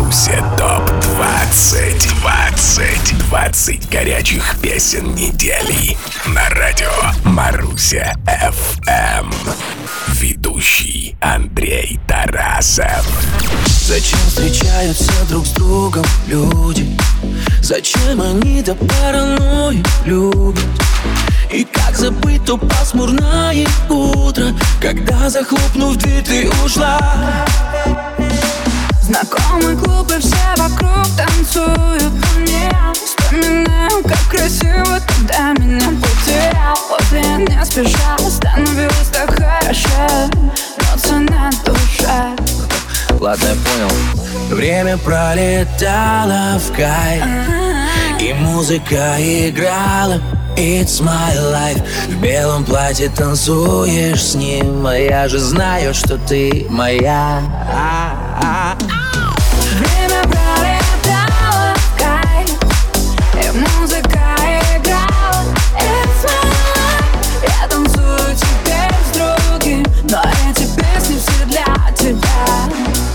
Маруся ТОП-20. 20 горячих песен недели на радио Маруся ФМ. Ведущий Андрей Тарасов. Зачем встречаются друг с другом люди? Зачем они до паранойи любят? И как забыть то пасмурное утро, когда, захлопнув дверь, ты ушла? Знакомый клуб, и все вокруг танцуют, но мне вспоминаю, как красиво тогда меня потерял. Вот я не спеша, становилось так хорошо, но цена душа. Ладно, я понял. Время пролетало в кайф, и музыка играла. It's my life. В белом платье танцуешь с ним, а я же знаю, что ты моя. Время пролетало в кайф, и музыка играла. It's my life. Я танцую теперь с другим, но эти песни все для тебя.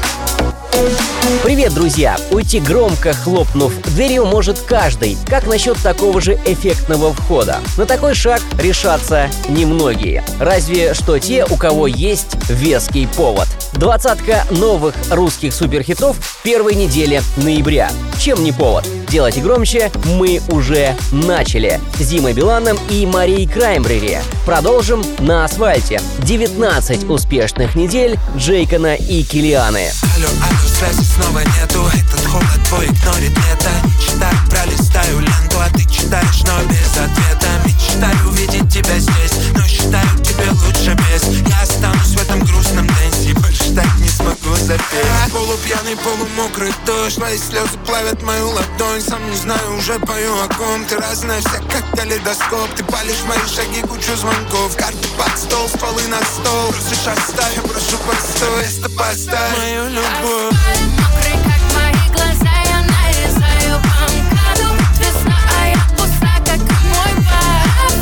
Привет, друзья! Уйти громко, хлопнув дверью, может каждый. Как насчет такого же эффектного входа? На такой шаг решатся немногие. Разве что те, у кого есть веский повод. 20 новых русских суперхитов первой недели ноября. Чем не повод? Делайте громче мы уже начали. С Димой Биланом и Марией Краймбрери. Продолжим на асфальте. 19 успешных недель Джейкона и Киллианы. Алло, связи снова нету. Этот холод твой игнорит лето. Не читаю, пролистаю ленту, а ты читаешь, но без ответа. Мечтаю увидеть тебя здесь, но считаю, тебе лучше без. Я останусь в этом грустном дэнсе, больше так не смогу запеть. Полупьяный, полумокрый дождь, твои слезы плавят мою ладонь. Сам не знаю, уже пою о ком. Ты разная вся, как калейдоскоп. Ты палишь мои шаги, кучу звонков. Карты под стол, стволы на стол. Просишь оставь, я прошу постой. Место поставь мою любовь. Мокрый, как мои глаза, я нарезаю по МКАДу. Весна, а я пуста, как мой бар.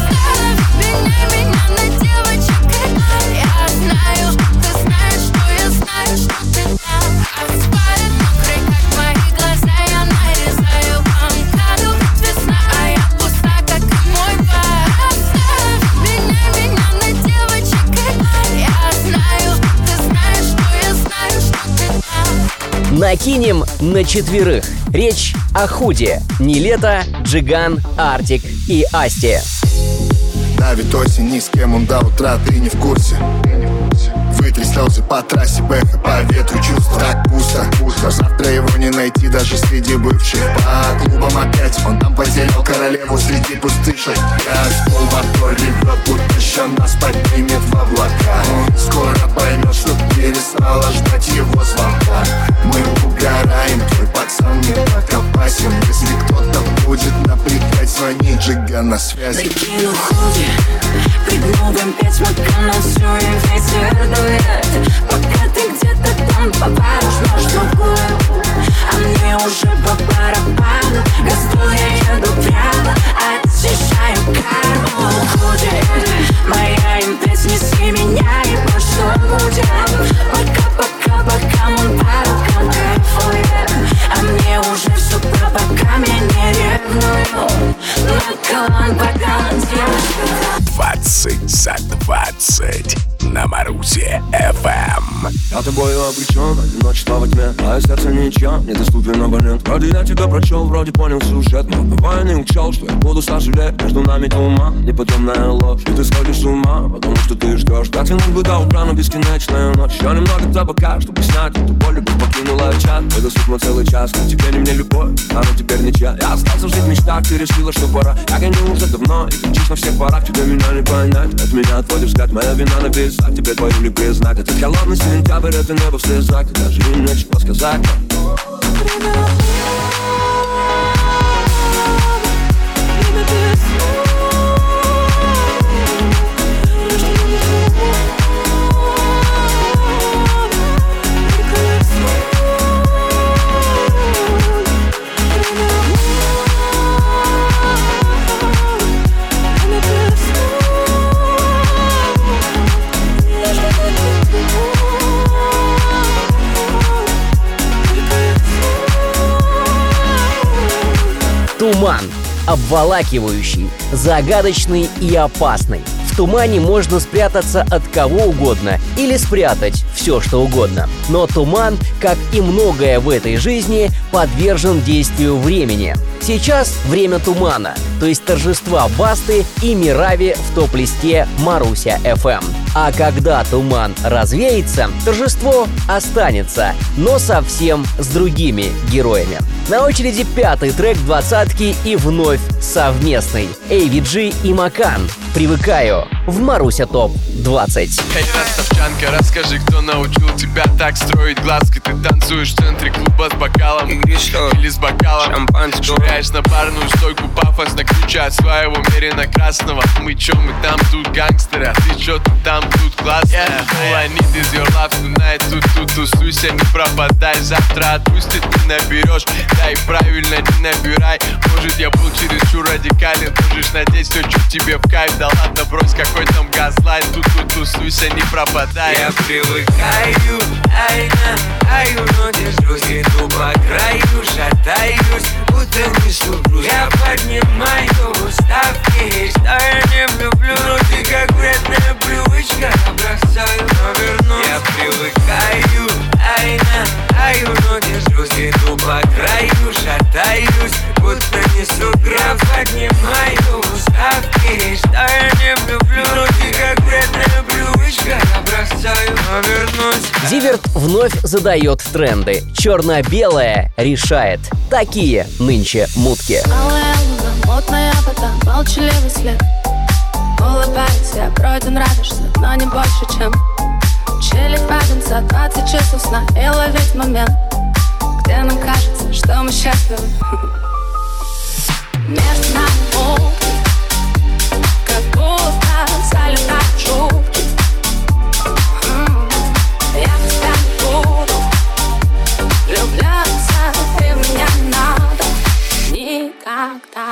Меня на девочек. Я знаю, ты знаешь, что я знаю, что ты там. Асфальт мокрый, как мои глаза, я нарезаю по МКАДу. Весна, а я пуста, как мой бар. Меня на девочек. Я знаю, ты знаешь, что я знаю, что ты там. Накинем на четверых. Речь о Худи, Нилетто, Джиган, Артик и Асти. Давит осень, ни с кем он до утра, ты не в курсе. Вытри слезы по трассе, бэха по ветру, чувства так пусто. Завтра его не найти даже среди бывших. По клубам опять он там потерял королеву среди пустышек. Газ, мотор ревет, будто еще нас поднимет в облака. Он скоро поймет, что перестала ждать его звонка. Мы угораем, твой пацан не так опасен. Если кто-то будет напрягать, звони, Джиган на связи. Накину худи, прыгну в М5, макану всю и ветер дует. Пока ты где-то там попаришь ножку, а мне уже по барабану. Газду я еду прямо, очищаю карму. Худи, моя М5, неси меня и прошло будем. Пока он по рукам кайфует, а мне уже все про пока меня не ревную. Накалан, покалан, девушка. 20 за 20 на Марусе ФМ. Я тобою обречен, одиночество во тьме. Мое сердце ничем недоступен абонент. Вроде я тебя прочел, вроде понял сюжет. Но бывая не учел, что я буду сожалеть. Между нами туман, неподъемная ложь. И ты сходишь с ума, потому что ты ждешь. Так тянуть бы до утра, но бесконечная ночь. Еще немного табака, чтобы снять эту боль. Любовь покинула чат, это сутно целый час. Теперь не мне любовь, она теперь ничья. Я остался жить в мечтах, ты решила, что пора. Я гоню уже давно, и кричишь на всех парах. Тебе меня не понять, от меня отводишь взгляд. Моя вина написать, тебе твою не признать. Этот холодный сентябрь, это небо в слезах. Ты даже не нечего сказать. Туман. Обволакивающий, загадочный и опасный. В тумане можно спрятаться от кого угодно или спрятать все, что угодно. Но туман, как и многое в этой жизни, подвержен действию времени. Сейчас время тумана, то есть торжества Басты и Мирави в топ-листе Маруся FM. А когда туман развеется, торжество останется, но совсем с другими героями. На очереди 5-й трек двадцатки и вновь совместный. AVG и Макан. «Привыкаю» в Маруся ТОП 20. Эй, растовчанка, расскажи, кто научил тебя так строить глазки? Ты танцуешь в центре клуба с бокалом или с бокалом шампанского, швыряешь на барную стойку пафосно, ключа от своего мерина красного. Мы чё, мы там тут гангстеры, а ты чё, ты там тут классная. All I need is your love tonight. Тут тусуйся, не пропадай. Завтра отпустит, ты наберешь. Да и правильно, не набирай. Может, я был чересчур радикален. Можешь надеть все, что тебе в кайф. Да ладно, брось, какой там газлайт. Тут тусуйся, не пропадай. Я привыкаю, аю, но держусь. Иду по краю, шатаюсь, будто несу груз. Я поднимаю ставки, что я не люблю. Но ты как вредная привычка, я бросаю, но вернусь. Я привыкаю, аю, но держусь. Иду по краю, шатаюсь, будто несу груз. Я поднимаю ставки, что я не люблю. Но ты как вредная привычка, я бросаю, но вернусь. Зиверт вновь задает тренды. Черно-белое решает. Такие нынче мутки. Алая луна, мутная вода, молчаливый след. Улыбаюсь, я пройден, радуешься, но не больше, чем чилить в один за 20 часов сна и ловить момент, где нам кажется, что мы счастливы. Между нами муки, как будто залетают жуки. Я без тебя не буду влюбляться, и меня не надо никогда.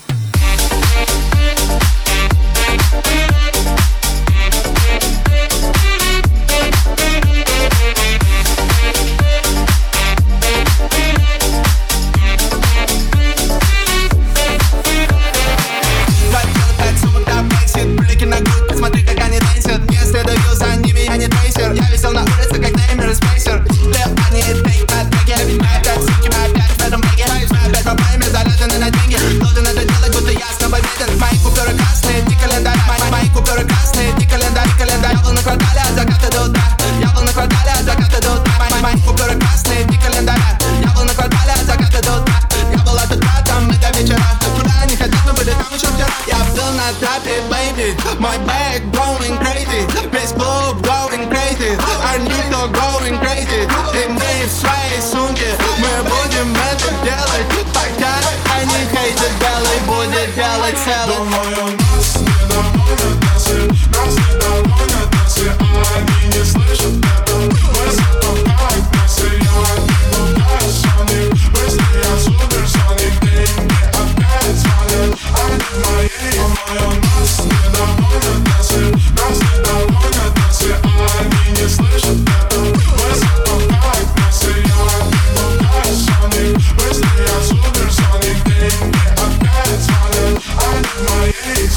Посмотри, как они танцуют. Не следую за ними, я не трейсер. Я висел на улице, как Неймер и Спейсер. Они тейк на треке, обвиняют токсики, мы опять в этом беге. Мы опять по прайме, заряжены на деньги. Должен это делать, будто я снова беден. Мои купюры красные, не календарь. Мои купюры красные, не календарь. Я был на квартале от заката до утра. Я был на квартале от заката до утра. Мои купюры красные, не календарь. Я был на квартале от заката до утра. Я был от утра, там мы до вечера. Куда они хотят, мы были там еще вчера. Я был на трапе, baby. Мой бэк going crazy. Весь клуб going crazy. Арнито going crazy. И мы в своей сумке. Мы будем это делать, пока они хейтят белый будет делать целый. Думаю, нас не доводят носы. Нас не доводят носы. А они не слышат это. Высоко как носы. Я не пугаюсь, соник. Быстрее я суперсоник. Деньги опять звонят. Они мои. Думаю, нас не доводят носы. Нас не доводят носы. А они не слышат это. Высоко как носы. Я не пугаюсь, соник. Быстрее я суперсоник. Деньги опять звонят. Они мои.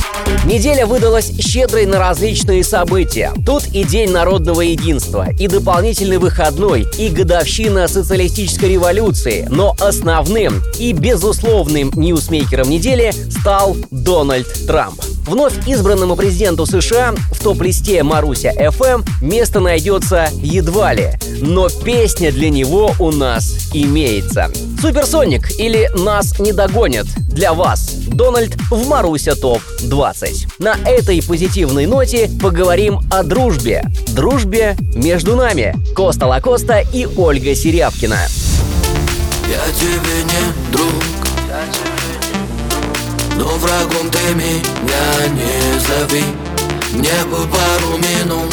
Неделя выдалась щедрой на различные события. Тут и День народного единства, и дополнительный выходной, и годовщина социалистической революции. Но основным и безусловным ньюсмейкером недели стал Дональд Трамп. Вновь избранному президенту США в топ-листе Маруся FM место найдется едва ли, но песня для него у нас имеется. Суперсоник или «Нас не догонят» для вас. Дональд в Маруся ТОП 20. На этой позитивной ноте поговорим о дружбе. Дружбе между нами. Коста Лакоста и Ольга Серябкина. Я тебе не друг, но врагом ты меня не зови. Мне бы пару минут,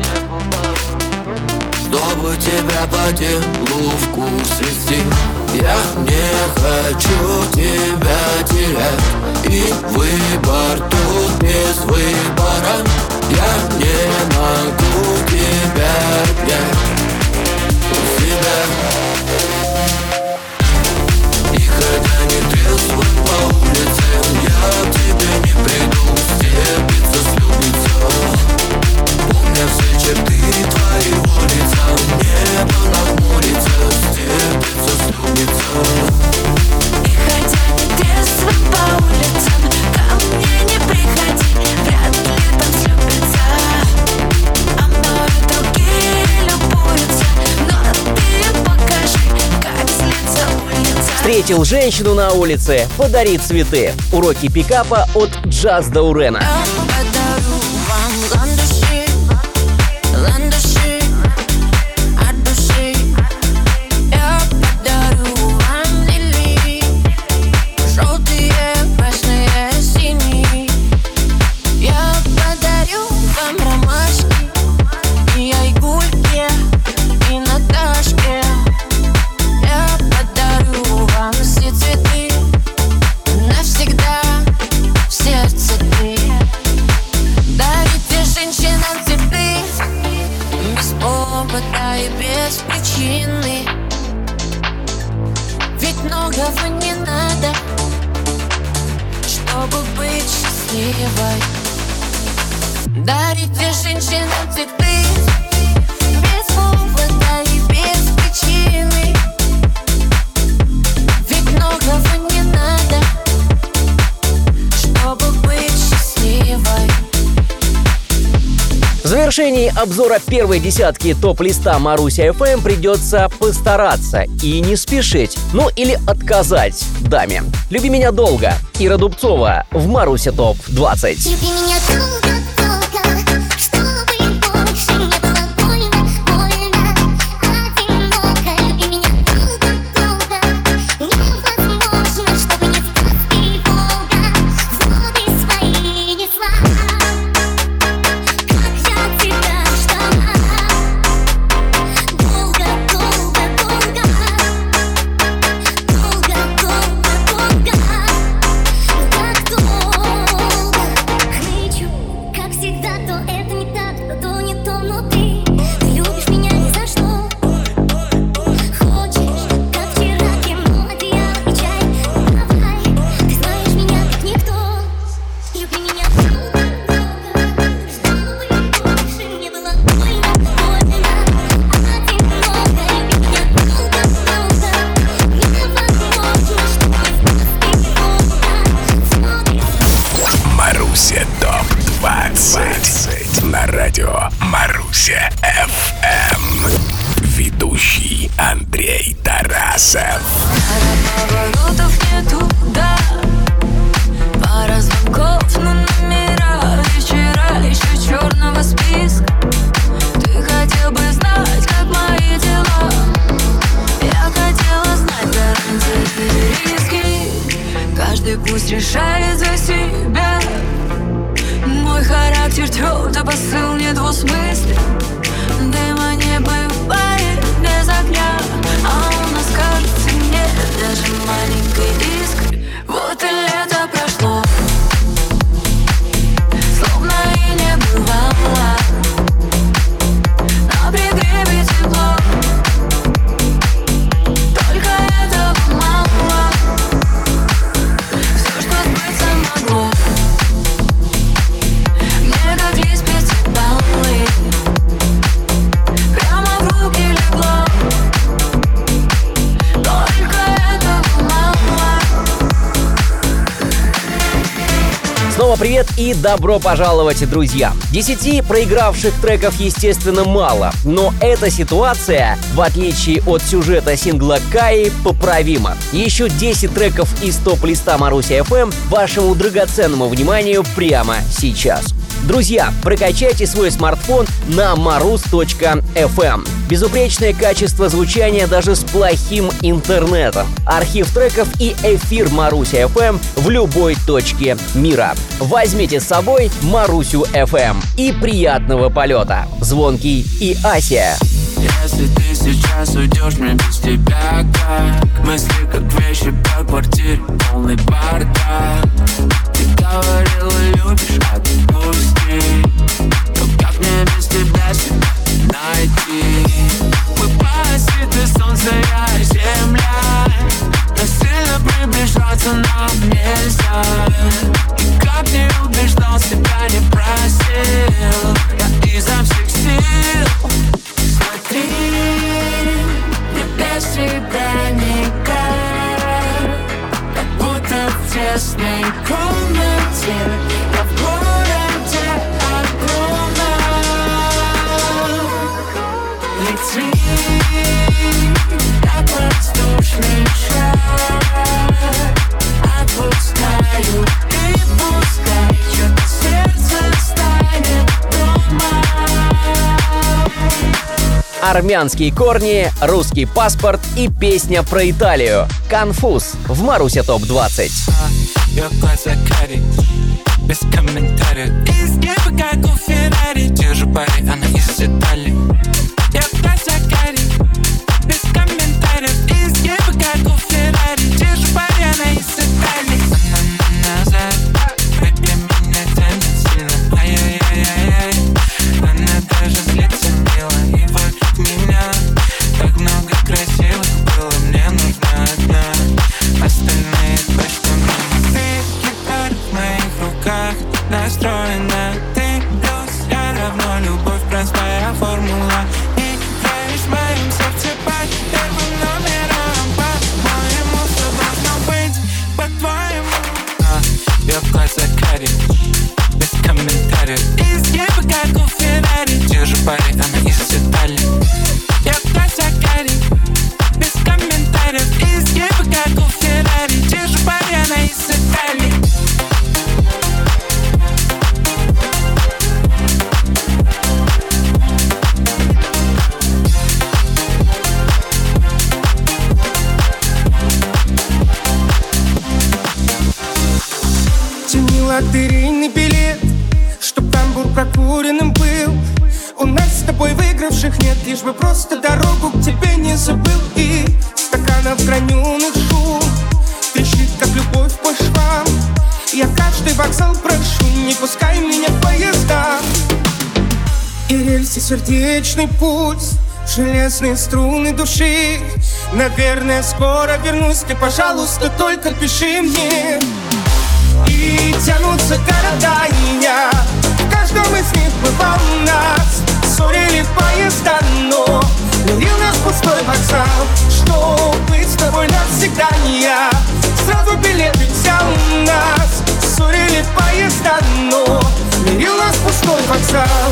чтобы тебя по делу в курс вести. Я не хочу тебя терять, и выбор тут без выбора. Я не могу тебя обнять у себя. И хотя не трезво, Встретил женщину на улице, подари цветы. Уроки пикапа от Джаз Даурена. Ведь многого не надо, чтобы быть счастливой. Дарите женщинам цветы без повода и без причины. Ведь многого не надо, чтобы быть счастливой. В завершении обзора первой десятки топ-листа Маруся ФМ придется постараться и не спешить, ну или отказать даме. «Люби меня долго» Ира Дубцова в Маруся ТОП-20. Люби меня долго, чтобы больше не было больно, одиноко. Люби меня долго, невозможно, чтобы не в тревога, воды свои несла. Как я тебя ждала, долго, так долго. Кричу, как всегда, то это не так, то не то внутри. Ты любишь меня ни за что. Хочешь, как вчера, кино, одеяло и чай. Давай, ты знаешь меня как никто. Люби меня долго, чтобы больше не было больно, одиноко. Люби меня долго, невозможно, чтобы не в тревога. Маруся ТОП-20 на радио Маруся ФМ. Ведущий Андрей Тарасов. Поворотов нету, да. Пара звонков, но номера вечера еще черного списка. Ты хотел бы знать, как мои дела. Я хотела знать гарантии и риски. Каждый пусть решает за себя. Мой характер тверд, а посыл недвусмыслен. Дыма не бывает без огня, а у нас кажется нет даже маленькой искры. Вот и лето прошло, словно и не бывало. На пригреве тепло, только этого мало. Все, что сбыться могло, мне как лист пятибаллы прямо в руки легло. Только этого мало. Снова привет и добро пожаловать, друзья! 10 проигравших треков, естественно, мало, но эта ситуация, в отличие от сюжета сингла Каи, поправима. Еще 10 треков из топ-листа Маруся ФМ вашему драгоценному вниманию прямо сейчас. Друзья, прокачайте свой смартфон на marus.fm. Безупречное качество звучания даже с плохим интернетом. Архив треков и эфир Маруся ФМ в любой точке мира. Возьмите с собой Марусю ФМ. И приятного полета. Звонкий и Ася. Если ты сейчас уйдешь, мне без тебя как мысли, как вещи по квартире, полный бардак. Ты говорила, любишь, отпусти. Но как мне без тебя себя найти? Мы паразиты, солнце, я и земля. Насильно приближаться нам нельзя. И как не убеждал, себя не просил. Я изо всех сил. Смотри, мне без тебя никак. Как будто в тесной комнате. Я в городе огромном. Лети, как воздушный шар. армянские корни, русский паспорт и песня про Италию. «Конфуз» в Маруся ТОП-20. Ее глаза карие, без комментариев. Из неба как у Феррари. Держу пари, она из Италии. Ее глаза карие, без комментариев. Из неба как у Феррари. Держу пари, она из Италии. Она назад, baby, меня тянет сильно. Ай-яй-яй-яй-яй. Она даже злится мило. И вокруг меня так много красивых было. Мне нужна одна, остальные точно мимо. Ты гитара в моих руках, настроена. Ты плюс, я равно любовь, простая формула. И играешь в моем сердце под первым номером. По-моему, все должно быть по-твоему. Ее глаза карие, без комментариев. Из неба как у Феррари. Держу пари, она из Италии. Ее глаза карие, без комментариев. Из неба как у Феррари. Держу пари, она из Италии. Тяни лотерейный билет, чтоб тамбур прокуренным был. У нас с тобой выигравших нет, лишь бы просто дорогу к тебе не забыл. И стаканов граненых шум трещит, как любовь по швам. Я каждый вокзал прошу, не пускай меня в поезда. И рельсы сердечный пульс, железные струны души. Наверное, скоро вернусь, ты, пожалуйста, только пиши мне. И тянутся города и я, в каждом из них бывал нас. Ссорили поезда, но любил нас пустой вокзал. Что быть с тобой навсегда не я, сразу билеты взял нас. Ссорили поезда, но любил нас пустой вокзал.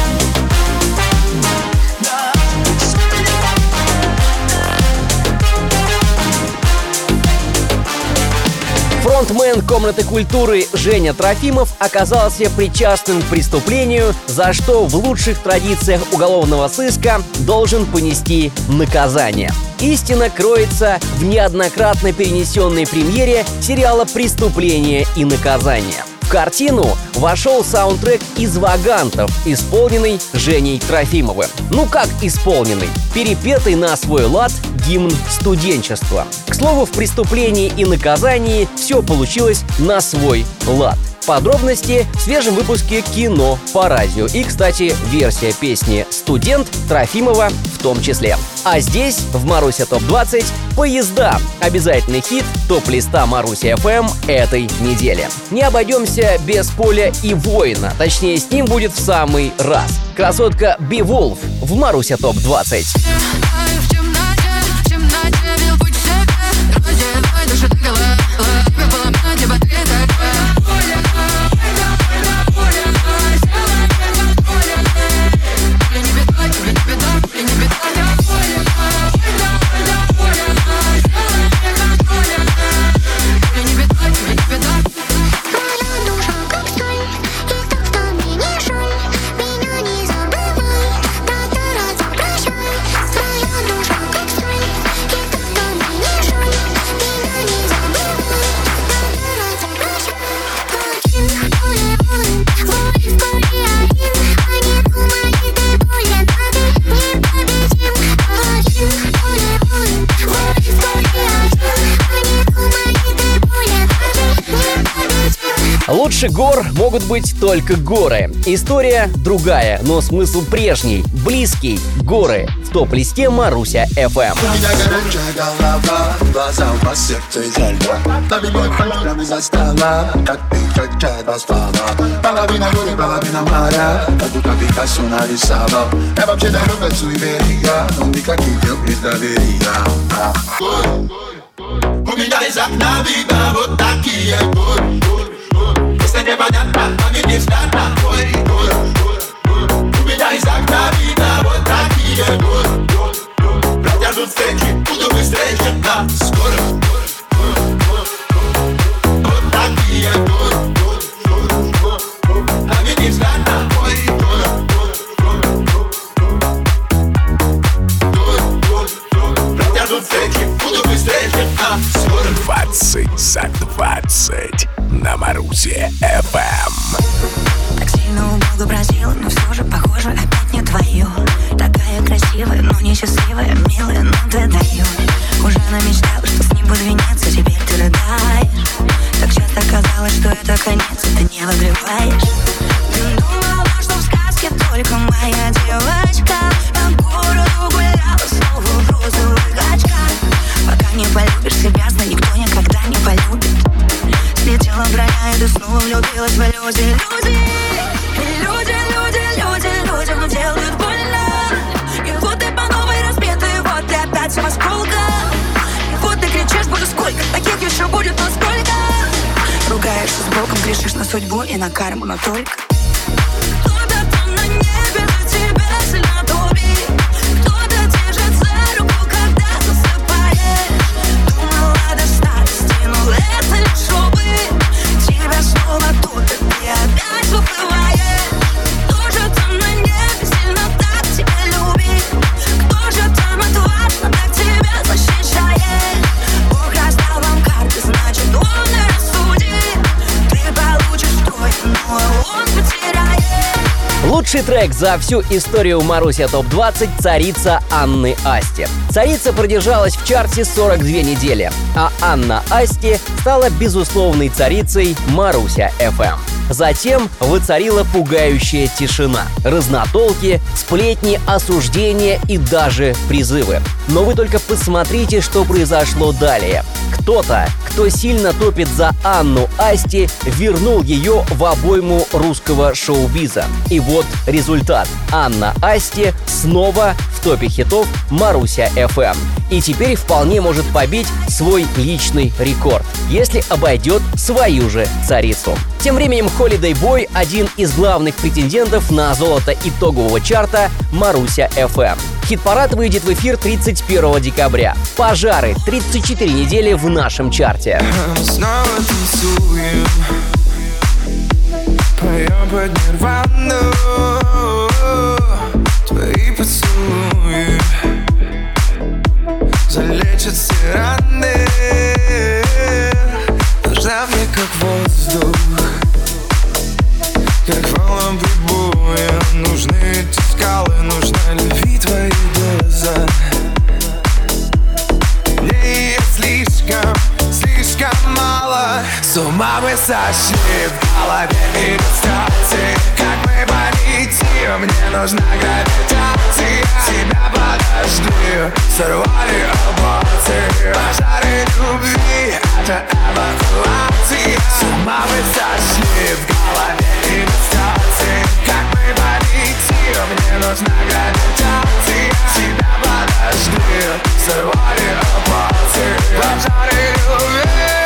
Фронтмен «Комнаты культуры» Женя Трофимов оказался причастным к преступлению, за что в лучших традициях уголовного сыска должен понести наказание. Истина кроется в неоднократно перенесенной премьере сериала «Преступление и наказание». В картину вошел саундтрек из «Вагантов», исполненный Женей Трофимовым. Ну как исполненный? Перепетый на свой лад гимн студенчества. К слову, в «Преступлении и наказании» все получилось на свой лад. Подробности в свежем выпуске «Кино по радио». И, кстати, версия песни «Студент» Трофимова в том числе. А здесь, в Маруся ТОП-20, «Поезда». Обязательный хит топ-листа Маруся ФМ этой недели. Не обойдемся без «Поля и воина». Точнее, с ним будет в самый раз. Красотка Биволф в Маруся ТОП-20. Лучше гор могут быть только горы. История другая, но смысл прежний. Близкий. Горы. В топ-листе Маруся ФМ. Umidale za na vida, вот такие гор. Если непонятно, то не бесплатно. Умидale за на vida, вот такие гор. Протяжут встречи, буду быстрее, чем на скорость. Вот такие гор. А мне не бесплатно. пройдут встречи, буду быстрее, скоро 20 за 20 на Марусе FM. Так сильно у Бога просила, но все же, похоже, опять не твое. Такая красивая, но несчастливая, милая, но ты даешь. Уже намечтала, что с ним буду венец, а теперь ты рыдаешь. Так часто казалось, что это конец, и ты не выгребаешь. Ты думала, что в сказке только моя девочка по городу гуляла снова в розовых очках. Пока не полюбишь себя, знай, никто никогда не полюбит. Слетела броня, и ты снова влюбилась в иллюзии. Людям делают больно. И вот ты по новой разбитый, вот ты опять в осколках. И вот ты кричишь, боже, сколько таких еще будет, но сколько. Ругаешься с Богом, грешишь на судьбу и на карму, но только. Кто-то там на небе за тебя сильно топит. Кто-то держит за руку, когда засыпаешь. Думала до старости, но это лишь опыт. Тебя снова топит, ты опять выплываешь. Кто же там на небе сильно так тебя любит? Кто же там отважно так тебя защищает? Бог раздал вам карты, значит он и рассудит. Ты получишь твой, но он потеряет. Лучший трек за всю историю Маруся ТОП-20 «Царица» Анны Асти. «Царица» продержалась в чарте 42 недели, а Анна Асти стала безусловной царицей Маруся FM. Затем воцарила пугающая тишина, разнотолки, сплетни, осуждения и даже призывы. Но вы только посмотрите, что произошло далее. Кто-то, кто сильно топит за Анну Асти, вернул ее в обойму русского шоу-биза. И вот результат. Анна Асти снова в топе хитов Маруся FM. И теперь вполне может побить свой личный рекорд, если обойдет свою же царицу. Тем временем Holiday Boy — один из главных претендентов на золото итогового чарта Маруся FM. Хит-парад выйдет в эфир 31 декабря. «Пожары» — 34 недели в нашем чарте. Мы снова танцуем, поем под нирвану. Твои поцелуи залечат все раны. Нужна мне как воздух, как волнам прибоя. Нужны эти скалы, нужна любви твоя доза. Мне ее слишком мало. С ума мы сошли, в голове иллюстрации. Как мы полетим, мне нужна гравитация. Тебя подожди, сорвали эмоции. Пожары любви, это эвакуация. С ума мы сошли, в голове иллюстрации. Как мы полетим, мне нужна гравитация. Тебя подожди, сорвали эмоции. Пожары любви.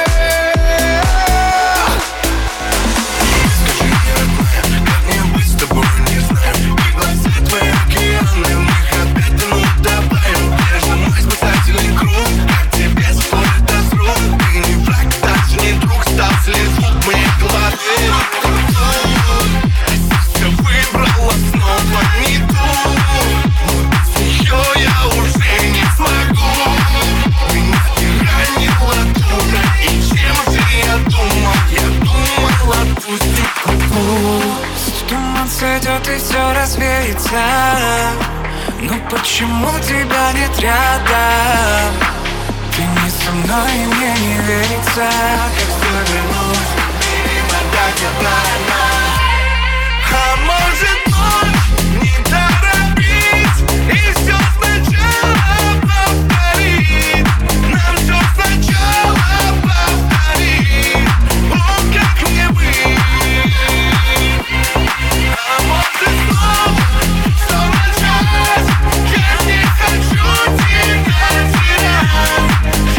Сойдет и все развеется. Но почему тебя нет рядом? Ты не со мной, и мне не верится. Как завернуть, перемотать обратно. А может ночь не торопить и все сначала повторить. Нам все сначала повторить. О, как мне быть.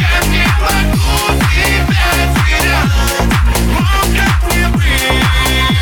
Как мне быть?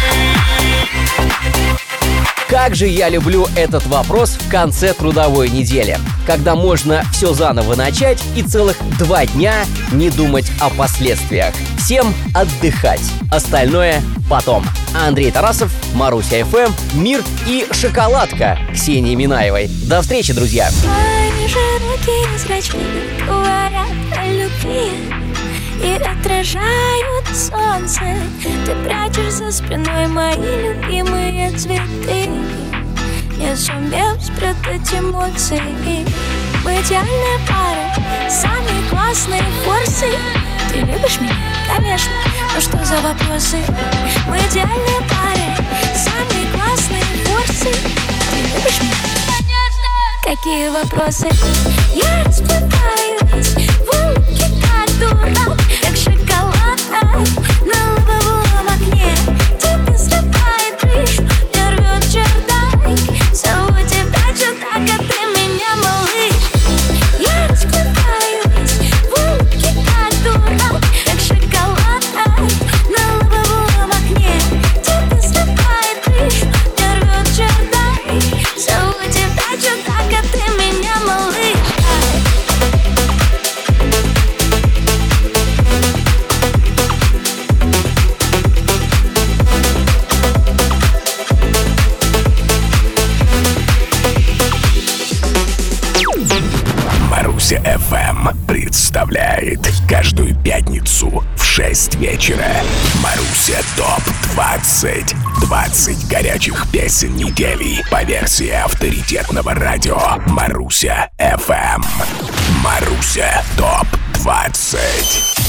же я люблю этот вопрос в конце трудовой недели, когда можно все заново начать и целых 2 дня не думать о последствиях. Всем отдыхать. Остальное потом. Андрей Тарасов, Маруся FM, Мир и Шоколадка Ксении Минаевой. До встречи, друзья! Твои широкие зрачки говорят о любви и отражают солнце. Ты прячешь за спиной мои любимые цветы, не сумев спрятать эмоции. Мы идеальная пара, самые классные форсы. Ты любишь меня? Конечно. Ну что за вопросы? Мы идеальная пара, самые классные форсы. Ты любишь меня? Какие вопросы? Я расплываюсь в улыбке, как дурак, как шоколад на лобовом окне. Тебе срывает крышу, мне рвет чердак. Зову тебя чудак, а ты меня малыш. Я расплываюсь в улыбке, как дурак, как шоколад на лобовом окне. Тебе срывает крышу, мне рвет чердак. Зову тебя чудак, а ты меня малыш. Маруся FM представляет каждую пятницу в 6 вечера Маруся ТОП-20. 20 горячих песен недели по версии авторитетного радио Маруся FM. Маруся ТОП-20.